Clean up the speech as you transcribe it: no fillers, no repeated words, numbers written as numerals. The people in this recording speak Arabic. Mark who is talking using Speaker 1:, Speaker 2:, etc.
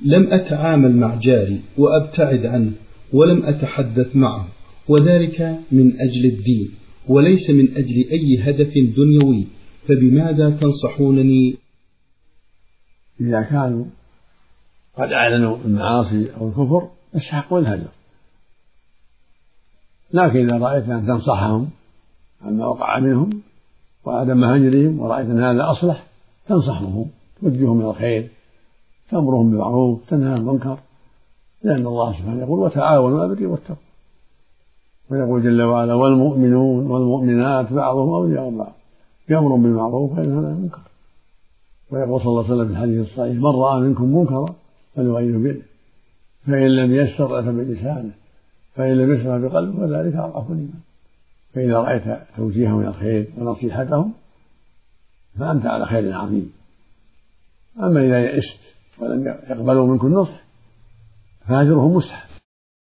Speaker 1: لم أتعامل مع جاري وأبتعد عنه ولم أتحدث معه، وذلك من أجل الدين وليس من أجل أي هدف دنيوي، فبماذا تنصحونني؟
Speaker 2: إذا كانوا قد أعلنوا المعاصي أو الكفر يستحقون الهجر، لكن إذا رأيت أن تنصحهم عما وقع منهم وعدم هجرهم ورأيت أن هذا أصلح تنصحهم، توجههم إلى الخير، تأمرهم بالمعروف، تنهى عن المنكر، لأن الله سبحانه يقول وتعاونوا على البر والتقوى، ويقول جل وعلا والمؤمنون والمؤمنات بعضهم أولياء بعض يأمر بالمعروف وينهى عن المنكر، ويقول صلى الله عليه وسلم في الحديث الصحيح من رأى منكم منكرا فليغيره بيده، فإن لم يستطع فبلسانه، فإن لم يستطع بقلبه فذلك أضعف الإيمان. فإذا رأيت توجيههم إلى الخير ونصيحتهم فأنت على خير عظيم. أما إذا يئست ولم يقبلوا منك النصح فهجرهم مسهل،